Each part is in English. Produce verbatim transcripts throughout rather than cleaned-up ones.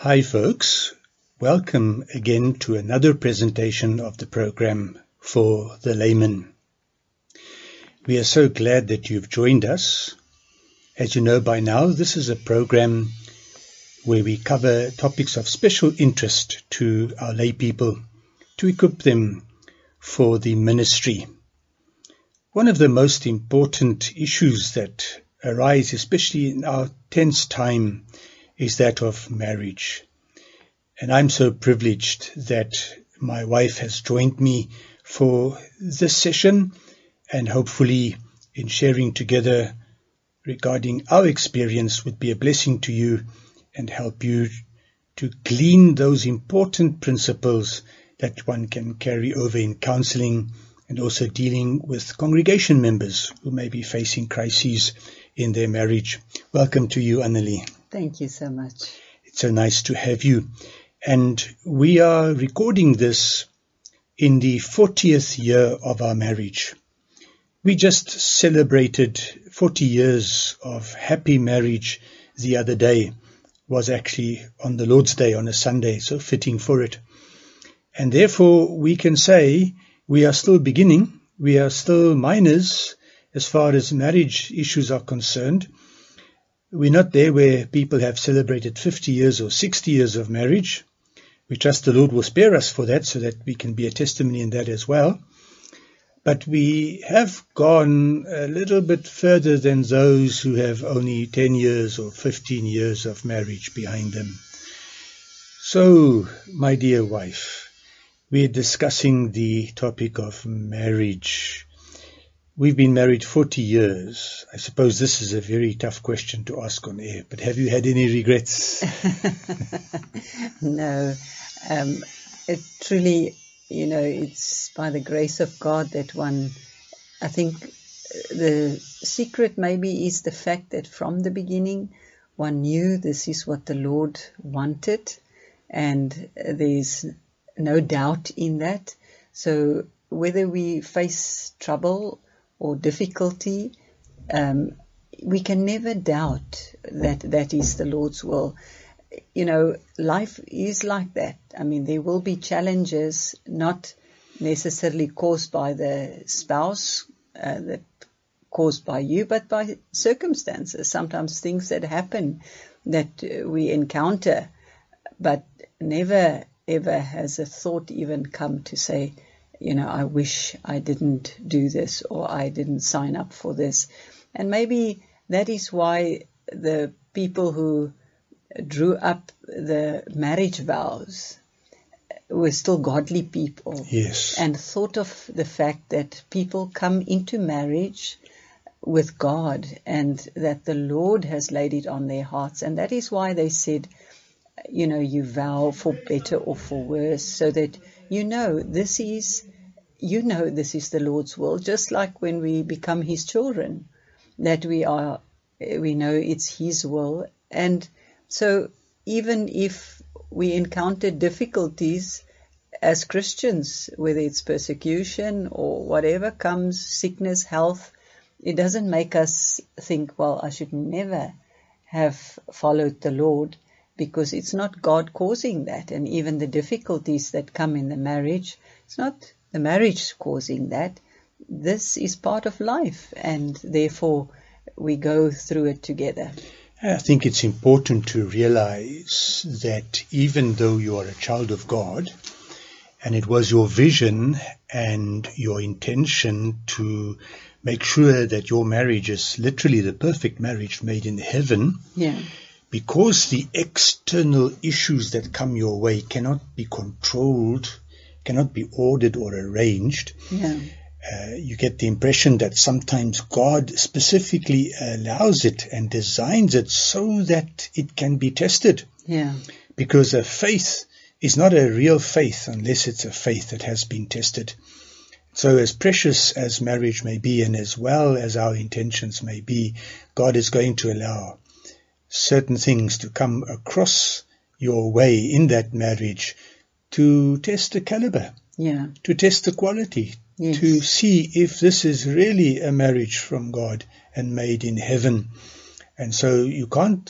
Hi folks, welcome again to another presentation of the program For the Layman. We are so glad that you've joined us. As you know by now, this is a program where we cover topics of special interest to our lay people to equip them for the ministry. One of the most important issues that arise, especially in our tense time, is that of marriage. And I'm so privileged that my wife has joined me for this session, and hopefully in sharing together regarding our experience would be a blessing to you and help you to glean those important principles that one can carry over in counseling and also dealing with congregation members who may be facing crises in their marriage. Welcome to you, Annelie. Thank you so much. It's so nice to have you. And we are recording this in the fortieth year of our marriage. We just celebrated forty years of happy marriage the other day. It was actually on the Lord's Day on a Sunday, so fitting for it. And therefore we can say we are still beginning. We are still minors as far as marriage issues are concerned. We're not there where people have celebrated fifty years or sixty years of marriage. We trust the Lord will spare us for that so that we can be a testimony in that as well. But we have gone a little bit further than those who have only ten years or fifteen years of marriage behind them. So, my dear wife, we're discussing the topic of marriage. We've been married forty years. I suppose this is a very tough question to ask on air, but have you had any regrets? No. Um, it truly, you know, it's by the grace of God that one, I think the secret maybe is the fact that from the beginning one knew this is what the Lord wanted, and there's no doubt in that. So whether we face trouble or difficulty, um, we can never doubt that that is the Lord's will. You know, life is like that. I mean, there will be challenges not necessarily caused by the spouse, uh, that caused by you, but by circumstances. Sometimes things that happen that uh, we encounter, but never ever has a thought even come to say, you know, I wish I didn't do this or I didn't sign up for this. And maybe that is why the people who drew up the marriage vows were still godly people. Yes. And thought of the fact that people come into marriage with God and that the Lord has laid it on their hearts. And that is why they said, you know, you vow for better or for worse, so that you know this is, you know this is the Lord's will, just like when we become His children, that we are, we know it's His will. And so even if we encounter difficulties as Christians, whether it's persecution or whatever comes, sickness, health, it doesn't make us think, well, I should never have followed the Lord, because it's not God causing that. And even the difficulties that come in the marriage, it's not the marriage causing that. This is part of life, and therefore we go through it together. I think it's important to realize that even though you are a child of God, and it was your vision and your intention to make sure that your marriage is literally the perfect marriage made in heaven, yeah. Because the external issues that come your way cannot be controlled, cannot be ordered or arranged, yeah. uh, you get the impression that sometimes God specifically allows it and designs it so that it can be tested. Yeah. Because a faith is not a real faith unless it's a faith that has been tested. So as precious as marriage may be, and as well as our intentions may be, God is going to allow certain things to come across your way in that marriage to test the caliber, yeah. to test the quality, yes. to see if this is really a marriage from God and made in heaven. And so you can't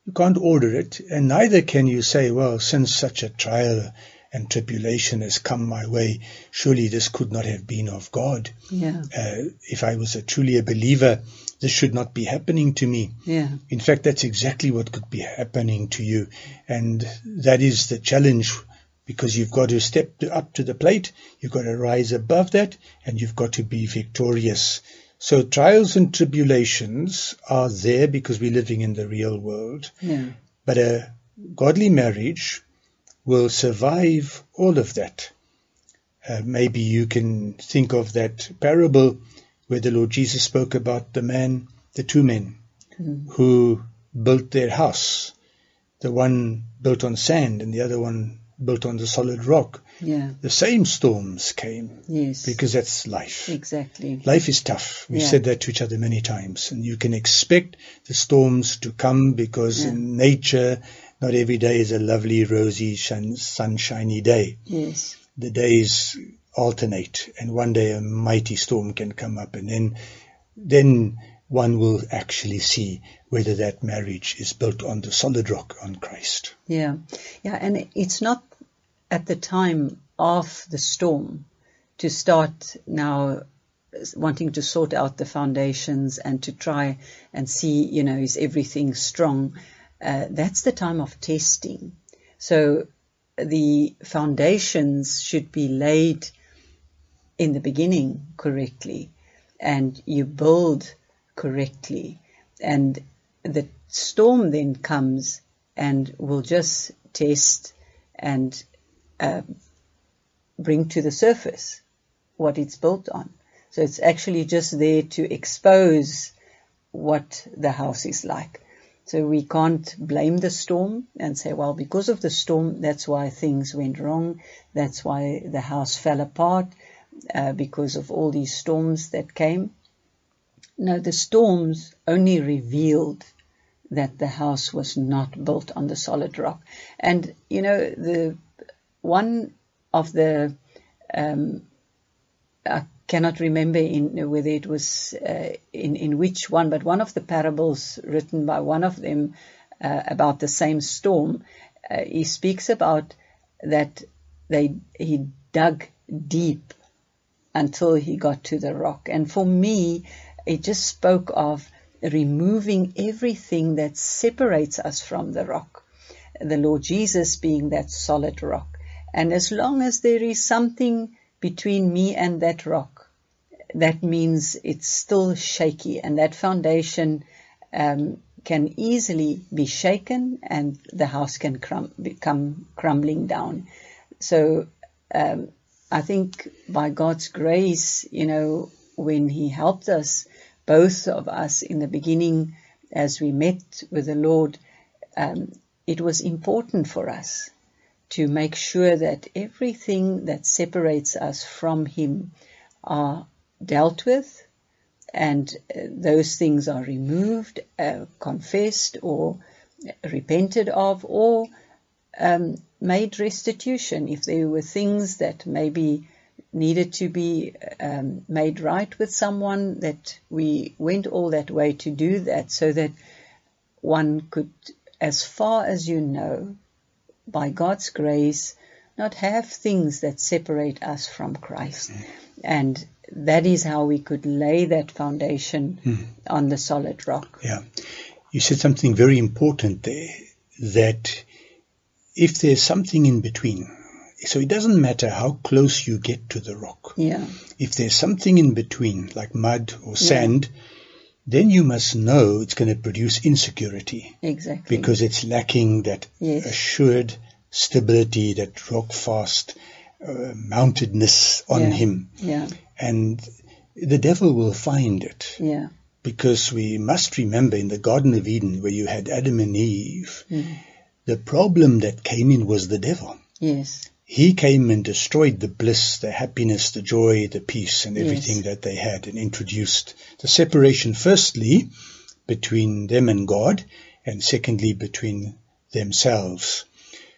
You can't order it, and neither can you say, well, since such a trial and tribulation has come my way, surely this could not have been of God. Yeah. Uh, if I was a, truly a believer, this should not be happening to me. Yeah. In fact, that's exactly what could be happening to you. And that is the challenge, because you've got to step up to the plate, you've got to rise above that, and you've got to be victorious. So trials and tribulations are there because we're living in the real world. Yeah. But a godly marriage will survive all of that. Uh, maybe you can think of that parable where the Lord Jesus spoke about the man, the two men Mm. who built their house. The one built on sand and the other one built on the solid rock. Yeah. The same storms came, Yes. because that's life. Exactly. Life is tough. We've Yeah. said that to each other many times. And you can expect the storms to come, because Yeah. in nature, not every day is a lovely, rosy, sun, sunshiny day. Yes. The days alternate, and one day a mighty storm can come up, and then then one will actually see whether that marriage is built on the solid rock, on Christ. Yeah. Yeah. And it's not at the time of the storm to start now wanting to sort out the foundations and to try and see, you know, is everything strong? Uh, that's the time of testing. So the foundations should be laid in the beginning correctly, and you build correctly, and the storm then comes and will just test and uh, bring to the surface what it's built on. So it's actually just there to expose what the house is like. So we can't blame the storm and say, well, because of the storm, that's why things went wrong. That's why the house fell apart, uh, because of all these storms that came. No, the storms only revealed that the house was not built on the solid rock. And, you know, the one of the, um, I cannot remember in whether it was uh, in, in which one, but one of the parables written by one of them uh, about the same storm, uh, he speaks about that they he dug deep until he got to the rock. And for me, it just spoke of removing everything that separates us from the rock, the Lord Jesus being that solid rock. And as long as there is something between me and that rock, that means it's still shaky, and that foundation um, can easily be shaken and the house can crum- become crumbling down. So um, I think by God's grace, you know, when he helped us, both of us in the beginning as we met with the Lord, um, it was important for us to make sure that everything that separates us from him are dealt with, and uh, those things are removed, uh, confessed or repented of, or um, made restitution if there were things that maybe needed to be um, made right with someone, that we went all that way to do that, so that one could, as far as you know, by God's grace, not have things that separate us from Christ. Mm. And that is how we could lay that foundation mm. on the solid rock. Yeah. You said something very important there, that if there's something in between, so it doesn't matter how close you get to the rock. Yeah. If there's something in between, like mud or sand, yeah. then you must know it's going to produce insecurity. Exactly. Because it's lacking that yes. assured stability, that rock-fast uh, mountedness on yeah. him. Yeah. And the devil will find it. Yeah. Because we must remember, in the Garden of Eden, where you had Adam and Eve, mm. the problem that came in was the devil. Yes. He came and destroyed the bliss, the happiness, the joy, the peace, and everything yes. that they had, and introduced the separation, firstly, between them and God, and secondly, between themselves.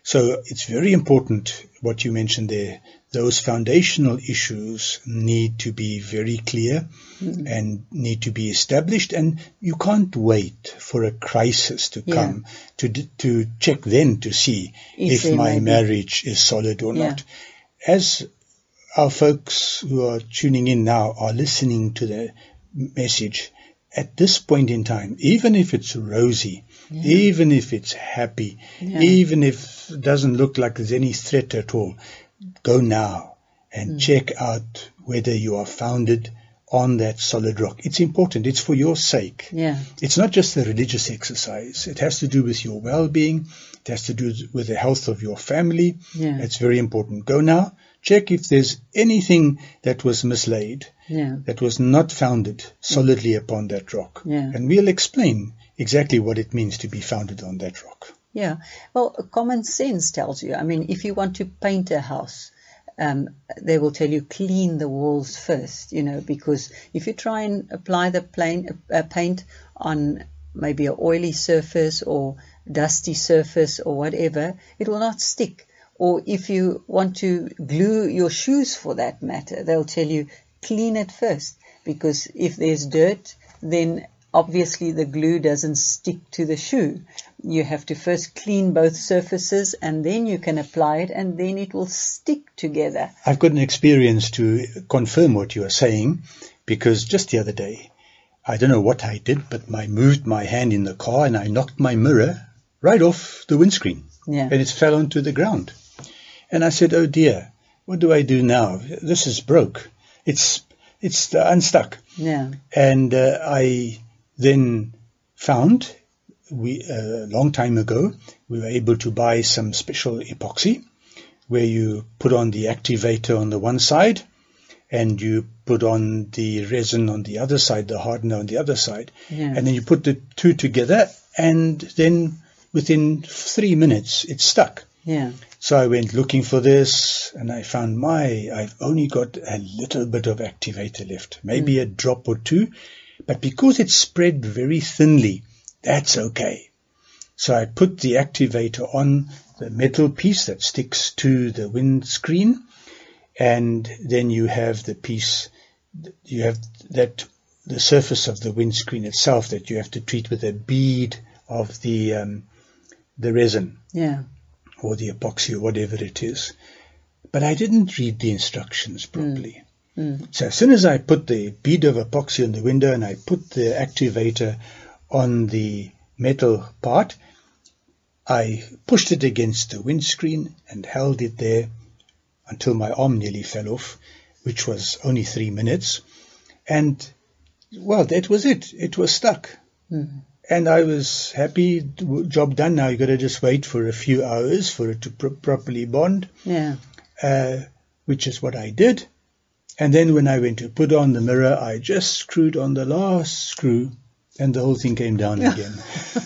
So it's very important what you mentioned there. Those foundational issues need to be very clear mm. and need to be established, and you can't wait for a crisis to yeah. come to to check then to see is if my maybe? marriage is solid or yeah. not. As our folks who are tuning in now are listening to the message, at this point in time, even if it's rosy, yeah. even if it's happy, yeah. even if it doesn't look like there's any threat at all, go now and mm. check out whether you are founded on that solid rock. It's important. It's for your sake. Yeah. It's not just a religious exercise. It has to do with your well-being. It has to do with the health of your family. Yeah. It's very important. Go now. Check if there's anything that was mislaid, yeah. that was not founded solidly yeah. upon that rock. Yeah. And we'll explain exactly what it means to be founded on that rock. Yeah. Well, common sense tells you. I mean, if you want to paint a house, um, they will tell you clean the walls first, you know, because if you try and apply the plain, uh, paint on maybe an oily surface or dusty surface or whatever, it will not stick. Or if you want to glue your shoes for that matter, they'll tell you clean it first, because if there's dirt, then obviously the glue doesn't stick to the shoe. You have to first clean both surfaces and then you can apply it and then it will stick together. I've got an experience to confirm what you are saying, because just the other day, I don't know what I did, but I moved my hand in the car and I knocked my mirror right off the windscreen. Yeah. And it fell onto the ground. And I said, oh dear, what do I do now? This is broke. It's it's uh, unstuck. Yeah. And uh, I then found, we a uh, long time ago, we were able to buy some special epoxy where you put on the activator on the one side and you put on the resin on the other side, the hardener on the other side. Yeah. And then you put the two together and then within three minutes it's stuck. Yeah. So I went looking for this and I found my, I've only got a little bit of activator left, maybe mm. a drop or two, but because it's spread very thinly, that's okay. So I put the activator on the metal piece that sticks to the windscreen, and then you have the piece, you have that, the surface of the windscreen itself that you have to treat with a bead of the, um, the resin. Yeah. Or the epoxy or whatever it is. But I didn't read the instructions properly. Mm. Mm. So as soon as I put the bead of epoxy on the window and I put the activator on the metal part, I pushed it against the windscreen and held it there until my arm nearly fell off, which was only three minutes. And, well, that was it. It was stuck. Mm. And I was happy, job done. Now you got to just wait for a few hours for it to pr- properly bond. Yeah. Uh, which is what I did. And then when I went to put on the mirror, I just screwed on the last screw and the whole thing came down again.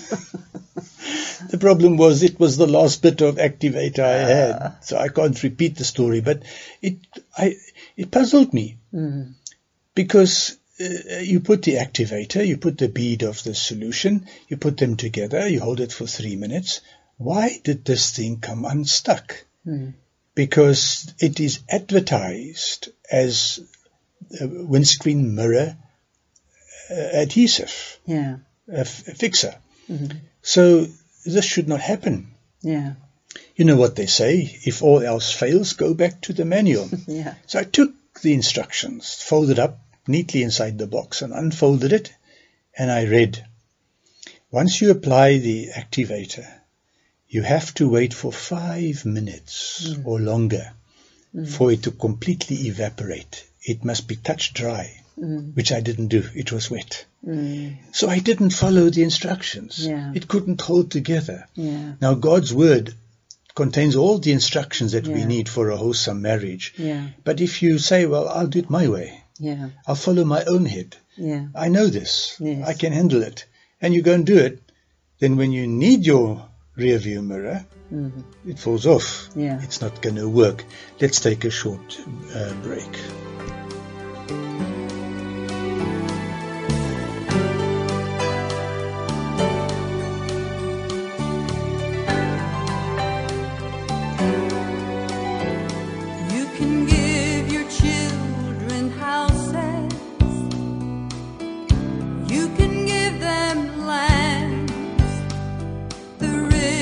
The problem was it was the last bit of activator I had, so I can't repeat the story. But it, I, it puzzled me mm. because Uh, you put the activator, you put the bead of the solution, you put them together, you hold it for three minutes. Why did this thing come unstuck? Mm. Because it is advertised as a windscreen mirror uh, adhesive, yeah, a, f- a fixer. Mm-hmm. So this should not happen. Yeah. You know what they say, if all else fails, go back to the manual. Yeah. So I took the instructions, folded up neatly inside the box and unfolded it, and I read, once you apply the activator, you have to wait for five minutes mm. or longer mm. for it to completely evaporate. It must be touch dry, mm. which I didn't do. It was wet. Mm. So I didn't follow the instructions. Yeah. It couldn't hold together. Yeah. Now God's word contains all the instructions that yeah. we need for a wholesome marriage. Yeah. But if you say, well, I'll do it my way, yeah. I'll follow my own head. Yeah. I know this. Yes. I can handle it. And you go and do it. Then when you need your rear view mirror, mm-hmm. it falls off. Yeah. It's not going to work. Let's take a short uh, break.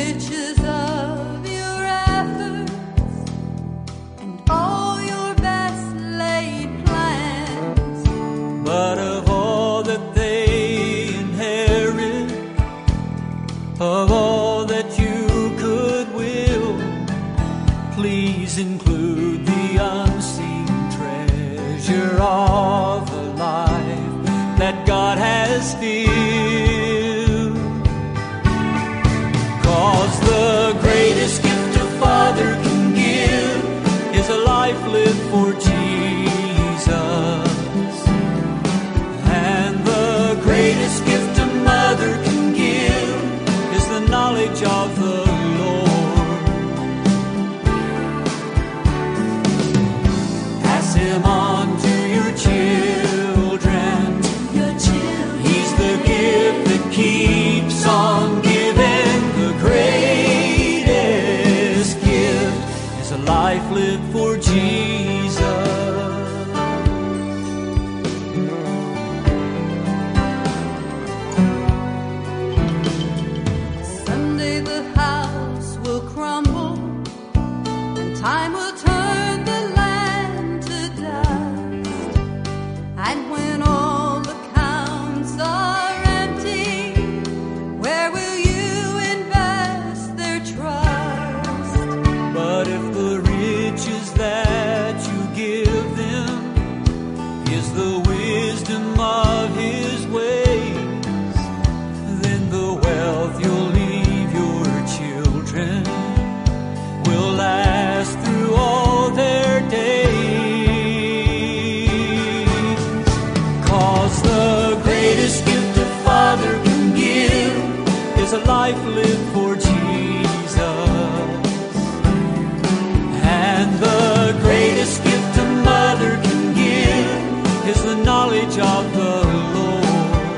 riches of your efforts and all your best laid plans, but of all that they inherit, of all that you could will, please include the unseen treasure of a life that God has filled. 'Cause the greatest gift a father can give is a life lived for Jesus. And the greatest gift a mother can give is the knowledge of the Lord. Pass him on to your children. He's the gift that keeps on giving. The greatest gift is a life lived for Jesus. someday the house will crumble and time will turn the land to dust. And when all accounts are empty, where will you invest their trust? But if the riches that you give them is the wisdom of his ways, then the wealth you'll leave your children will last through all their days. 'Cause the greatest gift a father can give is a life lived for Jesus. And the greatest gift a mother can give is the knowledge of the Lord.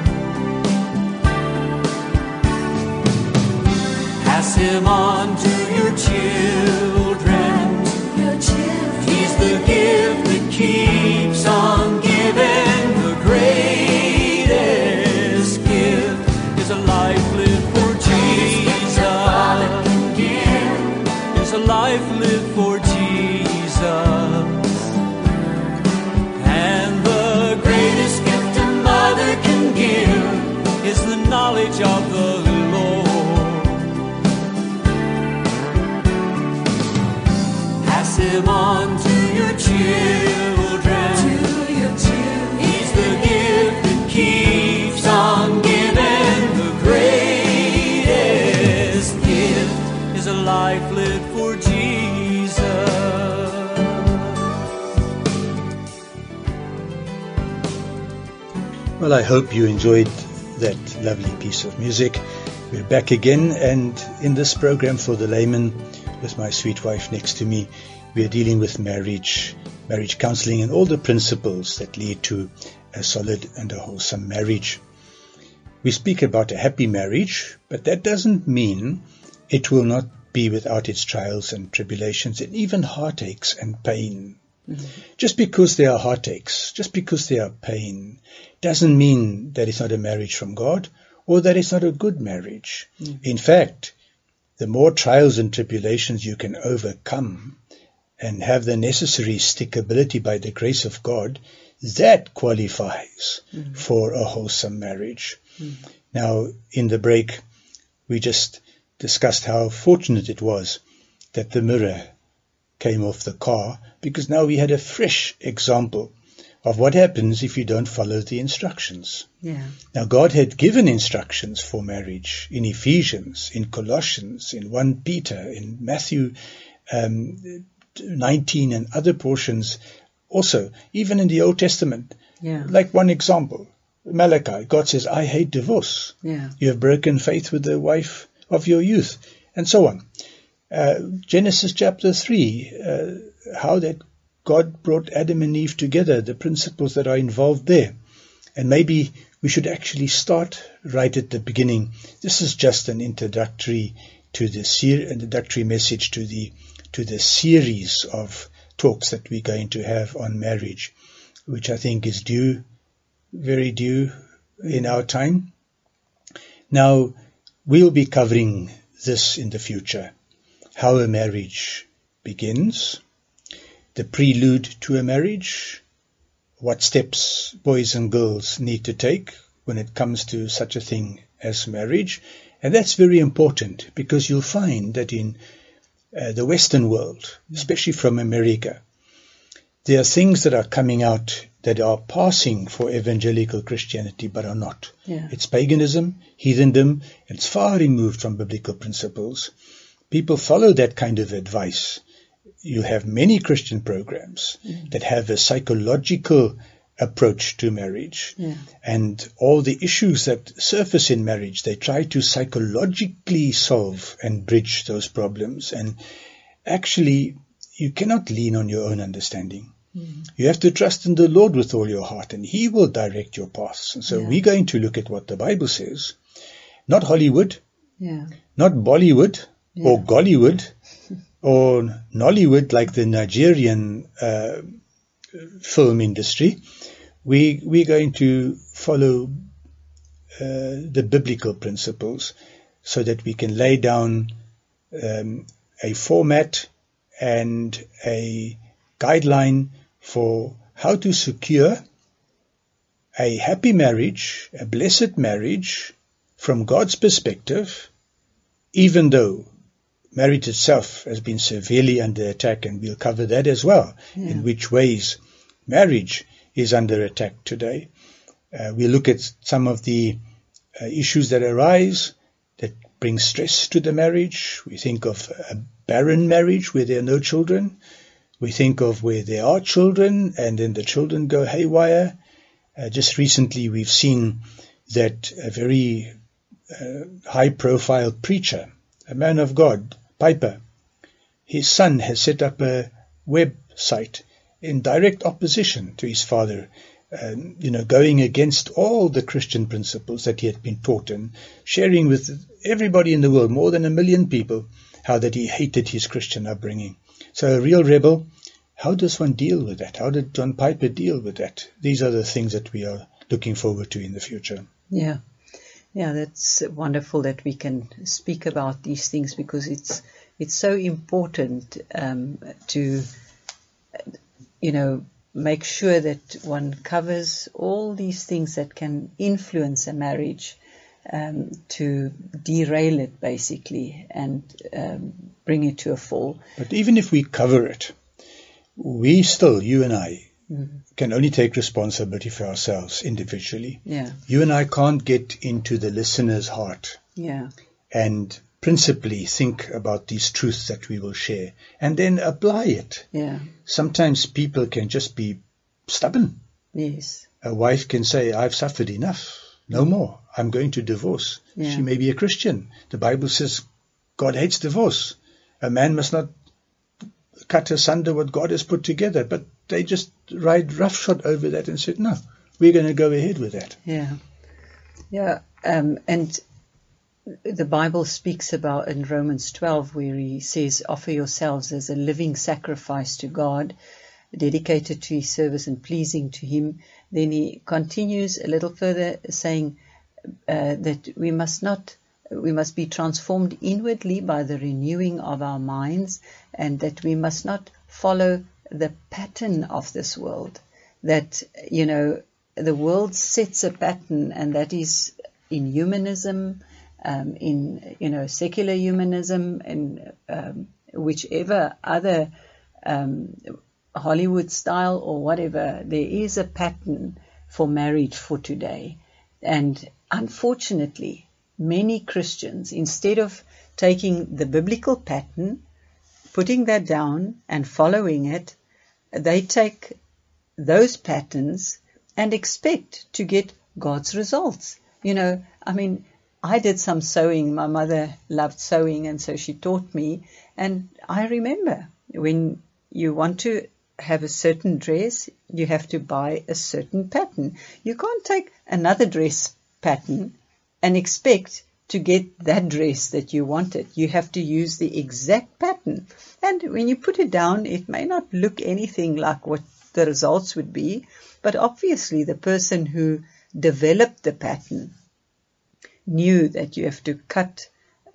Pass him on to your children. He's the gift that keeps on giving. The greatest gift is a life lived for Jesus. Is a life lived for Jesus. And the greatest gift a mother can give is the knowledge of the Lord. Pass him on to your children. He's the gift that keeps on giving. The greatest gift is a life lived for Jesus. Well, I hope you enjoyed that lovely piece of music. We're back again, and in this program for the layman, with my sweet wife next to me, we are dealing with marriage, marriage counseling, and all the principles that lead to a solid and a wholesome marriage. We speak about a happy marriage, but that doesn't mean it will not be without its trials and tribulations and even heartaches and pain. Mm-hmm. Just because there are heartaches, just because there are pain, doesn't mean that it's not a marriage from God or that it's not a good marriage. Mm-hmm. In fact, the more trials and tribulations you can overcome and have the necessary stickability by the grace of God, that qualifies mm-hmm. for a wholesome marriage. Mm-hmm. Now, in the break, we just discussed how fortunate it was that the mirror came off the car, because now we had a fresh example of what happens if you don't follow the instructions. Yeah. Now, God had given instructions for marriage in Ephesians, in Colossians, in First Peter, in Matthew um, nineteen and other portions, also, even in the Old Testament. Yeah. Like one example, Malachi, God says, I hate divorce. Yeah. You have broken faith with the wife of your youth, and so on. Uh, Genesis chapter three, uh, how that God brought Adam and Eve together, the principles that are involved there. And maybe we should actually start right at the beginning. This is just an introductory to the ser- introductory message to the to the series of talks that we're going to have on marriage, which I think is due, very due in our time. Now, we'll be covering this in the future: how a marriage begins, the prelude to a marriage, what steps boys and girls need to take when it comes to such a thing as marriage. And that's very important, because you'll find that in uh, the Western world, especially from America, there are things that are coming out that are passing for evangelical Christianity but are not. Yeah. It's paganism, heathendom, and it's far removed from biblical principles. People follow that kind of advice. You have many Christian programs mm. that have a psychological approach to marriage. Yeah. And all the issues that surface in marriage, they try to psychologically solve and bridge those problems. And actually, you cannot lean on your own understanding. Mm. You have to trust in the Lord with all your heart, and He will direct your paths. And so yeah. we're going to look at what the Bible says. Not Hollywood, yeah. not Bollywood yeah. or Gollywood or Nollywood like the Nigerian uh, film industry. We, we're going to follow uh, the biblical principles so that we can lay down um, a format and a guideline for how to secure a happy marriage, a blessed marriage from God's perspective, even though marriage itself has been severely under attack, and we'll cover that as well, yeah. in which ways marriage is under attack today. Uh, we'll look at some of the uh, issues that arise that bring stress to the marriage. We think of a barren marriage where there are no children. We think of where there are children and then the children go haywire. Uh, just recently we've seen that a very uh, high-profile preacher, a man of God, Piper, his son has set up a website in direct opposition to his father, um, you know, going against all the Christian principles that he had been taught, and sharing with everybody in the world, more than a million people, how that he hated his Christian upbringing. So a real rebel. How does one deal with that? How did John Piper deal with that? These are the things that we are looking forward to in the future. Yeah. Yeah, that's wonderful that we can speak about these things, because it's it's so important um, to, you know, make sure that one covers all these things that can influence a marriage, um, to derail it basically and um, bring it to a fall. But even if we cover it, we still, you and I, Mm-hmm. can only take responsibility for ourselves individually. Yeah. You and I can't get into the listener's heart yeah. and principally think about these truths that we will share and then apply it. Yeah. Sometimes people can just be stubborn. Yes. A wife can say, I've suffered enough. No more. I'm going to divorce. Yeah. She may be a Christian. The Bible says God hates divorce. A man must not cut asunder what God has put together, but they just ride roughshod over that and said, no, we're going to go ahead with that. Yeah. Yeah. Um, and the Bible speaks about in Romans twelve, where he says, offer yourselves as a living sacrifice to God, dedicated to his service and pleasing to him. Then he continues a little further saying uh, that we must not We must be transformed inwardly by the renewing of our minds, and that we must not follow the pattern of this world. That, you know, the world sets a pattern, and that is in humanism, um, in, you know, secular humanism, and um, whichever other um, Hollywood style or whatever, there is a pattern for marriage for today. And unfortunately, many Christians, instead of taking the biblical pattern, putting that down and following it, they take those patterns and expect to get God's results. You know, I mean, I did some sewing. My mother loved sewing, and so she taught me. And I remember when you want to have a certain dress, you have to buy a certain pattern. You can't take another dress pattern and expect to get that dress that you wanted. You have to use the exact pattern. And when you put it down, it may not look anything like what the results would be, but obviously the person who developed the pattern knew that you have to cut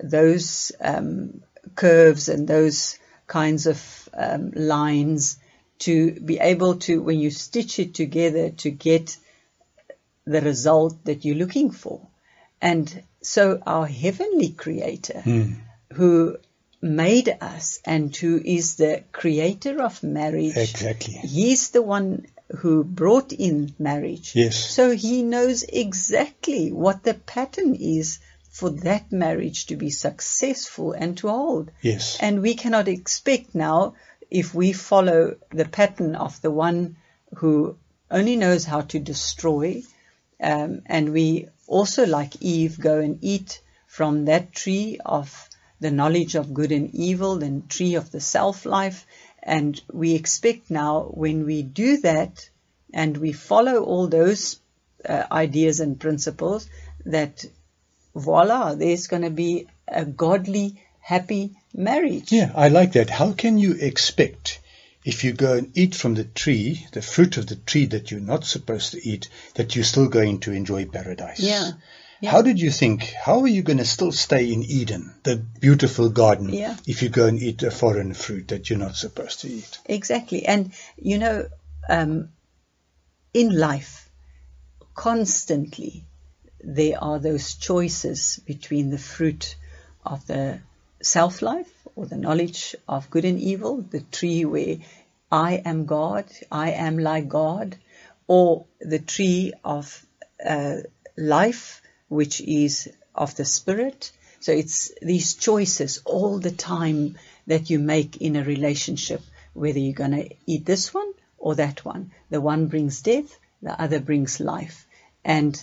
those um, curves and those kinds of um, lines to be able to, when you stitch it together, to get the result that you're looking for. And so our heavenly creator, Mm. who made us and who is the creator of marriage, Exactly. he's the one who brought in marriage. Yes. So he knows exactly what the pattern is for that marriage to be successful and to hold. Yes. And we cannot expect now, if we follow the pattern of the one who only knows how to destroy, um, and we also, like Eve, go and eat from that tree of the knowledge of good and evil, the tree of the self-life, and we expect now, when we do that and we follow all those uh, ideas and principles, that voila, there's going to be a godly, happy marriage. Yeah, I like that. How can you expect, if you go and eat from the tree, the fruit of the tree that you're not supposed to eat, that you're still going to enjoy paradise? Yeah. Yeah. How did you think, how are you going to still stay in Eden, the beautiful garden, Yeah. if you go and eat a foreign fruit that you're not supposed to eat? Exactly. And, you know, um, in life, constantly, there are those choices between the fruit of the self-life or the knowledge of good and evil, the tree where I am God, I am like God, or the tree of uh, life, which is of the Spirit. So it's these choices all the time that you make in a relationship, whether you're going to eat this one or that one. The one brings death, the other brings life. And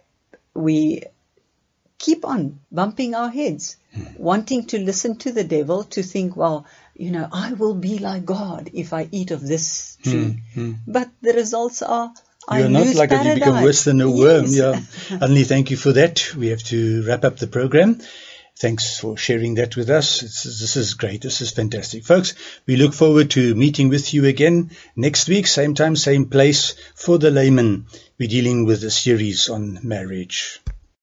we keep on bumping our heads, wanting to listen to the devil, to think, well, you know, I will be like God if I eat of this tree. But the results are, I You're not lose like that, you become paradise. worse than a worm. Yes. Yeah. Annelie, thank you for that. We have to wrap up the program. Thanks for sharing that with us. It's, this is great. This is fantastic. Folks, we look forward to meeting with you again next week, same time, same place, for the layman. We're dealing with a series on marriage.